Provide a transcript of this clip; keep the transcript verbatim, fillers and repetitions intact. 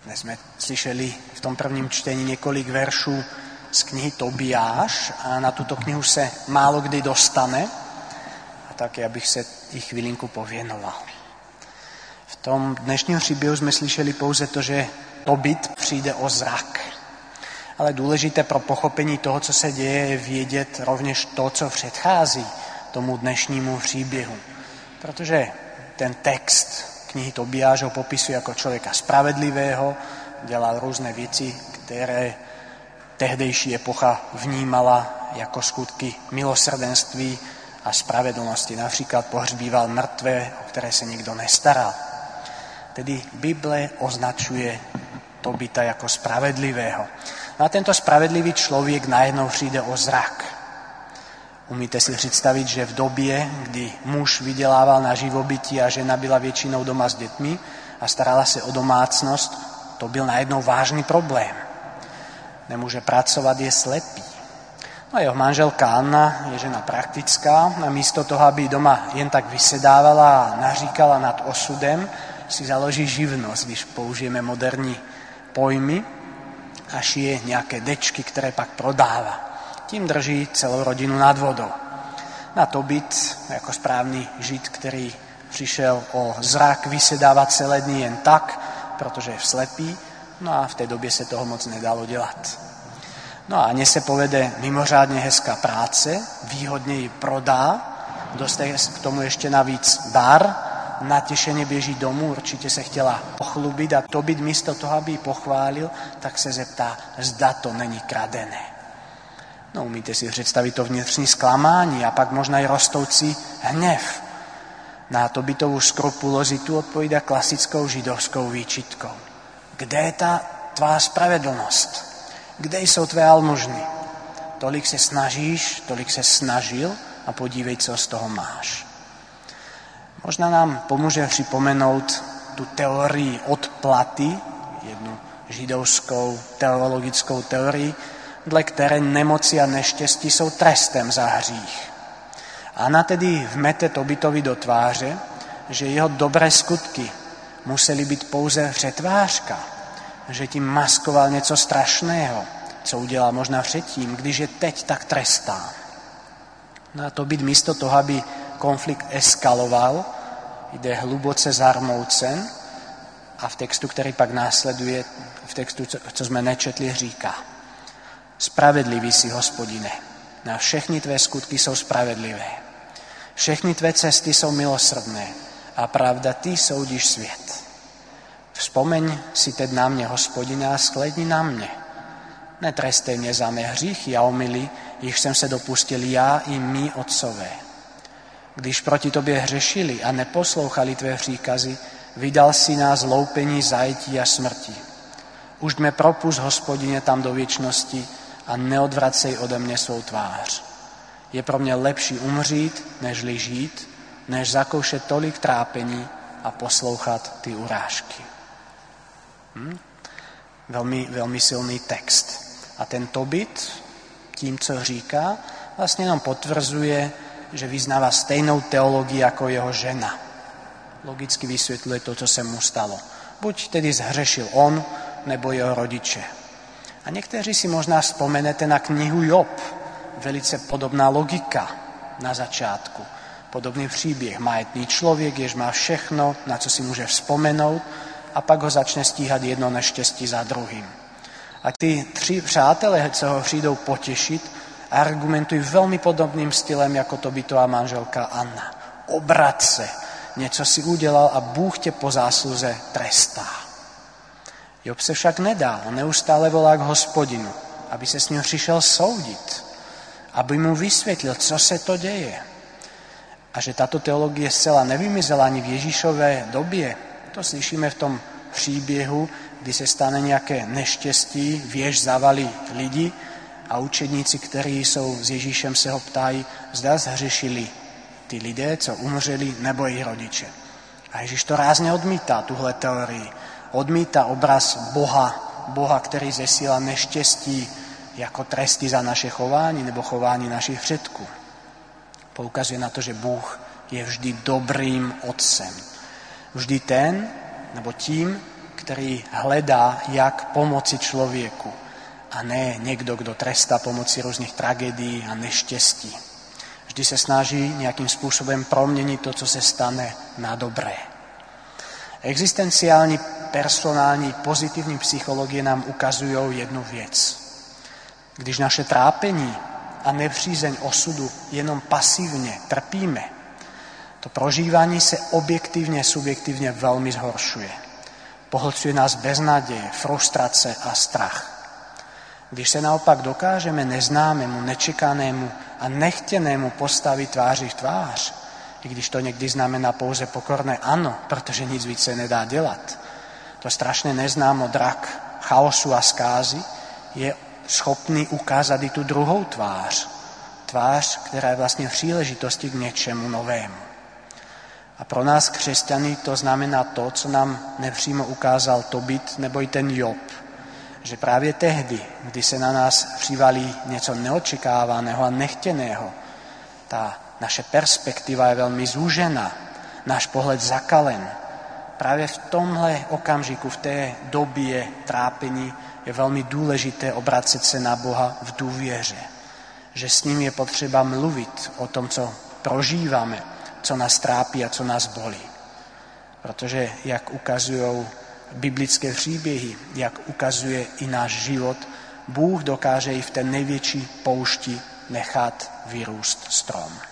Dnes jsme slyšeli v tom prvním čtení několik veršů z knihy Tobiáš a na tuto knihu se málo kdy dostane, a tak já bych se jí chvilinku pověnoval. V tom dnešním příběhu jsme slyšeli pouze to, že Tobit přijde o zrak. Ale důležité pro pochopení toho, co se děje, je vědět rovněž to, co předchází tomu dnešnímu příběhu. Protože ten text knihy Tobiáš ho popisuje jako člověka spravedlivého, dělal různé věci, které tehdejší epocha vnímala jako skutky milosrdenství a spravedlnosti. Například pohřbíval mrtvé, o které se nikdo nestaral. Tedy Bible označuje Tobita jako spravedlivého. No a tento spravedlivý člověk najednou přijde o zrak. Umíte si představit, že v době, kdy muž vydělával na živobytí a žena byla většinou doma s dětmi a starala se o domácnost, to byl najednou vážný problém. Nemůže pracovat, je slepý. No a jeho manželka Anna je žena praktická a místo toho, aby doma jen tak vysedávala a naříkala nad osudem, si založí živnost, když použijeme moderní pojmy, a šije nějaké dečky, které pak prodává. Tím drží celou rodinu nad vodou. Na Tobit, jako správný žid, který přišel o zrak, vysedává celé dny jen tak, protože je slepý, no a v té době se toho moc nedalo dělat. No a Aně se povede mimořádně hezká práce, výhodně ji prodá, dostane k tomu ještě navíc dar, natěšeně běží domů, určitě se chtěla pochlubit a Tobit místo toho, aby ji pochválil, tak se zeptá, zda to není kradené. No, umíte si představit to vnitřní zklamání a pak možná i rostoucí hněv. Na Tobitovou skrupulozitu odpovídá klasickou židovskou výčitkou. Kde je ta tvá spravedlnost? Kde jsou tvé almužny? Tolik se snažíš, tolik se snažil a podívej, co z toho máš. Možná nám pomůže připomenout tu teorii odplaty, jednu židovskou teologickou teorii, dle které nemoci a neštěstí jsou trestem za hřích. Anna tedy vmete Tobitovi do tváře, že jeho dobré skutky musely být pouze přetvářka, že tím maskoval něco strašného, co udělal možná předtím, když je teď tak trestá. No a Tobit místo toho, aby konflikt eskaloval, jde hluboce zarmoucen a v textu, který pak následuje, v textu, co jsme nečetli, říká: Spravedlivý jsi, Hospodine, na všechny tvé skutky jsou spravedlivé. Všechny tvé cesty jsou milosrdné a pravda, ty soudíš svět. Vzpomeň si teď na mě, Hospodine, a shlédni na mě. Netrestej mě za mé hříchy a omyly, jichž jsem se dopustil já i mí otcové. Když proti tobě hřešili a neposlouchali tvé příkazy, vydal si nás loupení, zajetí a smrti. Už mě propust, Hospodine, tam do věčnosti a neodvracej ode mě svou tvář. Je pro mě lepší umřít, nežli žít, než zakoušet tolik trápení a poslouchat ty urážky. Hm? Velmi, velmi silný text. A ten Tobit, tím, co říká, vlastně jenom potvrzuje, že vyznává stejnou teologii jako jeho žena. Logicky vysvětluje to, co se mu stalo. Buď tedy zhřešil on, nebo jeho rodiče. A někteří si možná vzpomenete na knihu Job. Velice podobná logika na začátku. Podobný příběh. Majetný člověk, jež má všechno, na co si může vzpomenout, a pak ho začne stíhat jedno neštěstí za druhým. A ty tři přátelé, co ho přijdou potěšit, argumentují velmi podobným stylem jako Tobitová manželka Anna. Obrat se, něco si udělal a Bůh tě po zásluze trestá. Job se však nedá, on neustále volá k Hospodinu, aby se s ním přišel soudit, aby mu vysvětlil, co se to děje. A že tato teologie zcela nevymizela ani v Ježíšové době, to slyšíme v tom příběhu, kdy se stane nějaké neštěstí, věž zavalí lidi a učedníci, kteří jsou s Ježíšem, se ho ptají, zda zhřešili ty lidé, co umřeli, nebo jejich rodiče. A Ježíš to rázně odmítá, tuhle teorii. Odmítá obraz Boha, Boha, který zesílá neštěstí jako tresty za naše chování nebo chování našich předků. Poukazuje na to, že Bůh je vždy dobrým otcem. Vždy ten, nebo tím, který hledá, jak pomoci člověku. A ne někdo, kdo trestá pomocí různých tragédií a neštěstí. Vždy se snaží nějakým způsobem proměnit to, co se stane, na dobré. Existenciální, personální, pozitivní psychologie nám ukazují jednu věc. Když naše trápení a nepřízeň osudu jenom pasivně trpíme, to prožívání se objektivně, subjektivně velmi zhoršuje. Pohlcuje nás beznaděje, frustrace a strach. Když se naopak dokážeme neznámému, nečekanému a nechtěnému postavit tváři v tvář, i když to někdy znamená pouze pokorné ano, protože nic víc se nedá dělat, to strašné neznámo drak chaosu a zkázy je schopný ukázat i tu druhou tvář. Tvář, která je vlastně příležitosti k něčemu novému. A pro nás křesťany to znamená to, co nám nepřímo ukázal Tobit nebo i ten Job. Že právě tehdy, kdy se na nás přivalí něco neočekávaného a nechtěného, ta naše perspektiva je velmi zúžená, náš pohled zakalen. Právě v tomhle okamžiku, v té době trápení je velmi důležité obracet se na Boha v důvěře. Že s ním je potřeba mluvit o tom, co prožíváme, co nás trápí a co nás bolí. Protože, jak ukazují biblické příběhy, jak ukazuje i náš život, Bůh dokáže i v té největší poušti nechat vyrůst strom.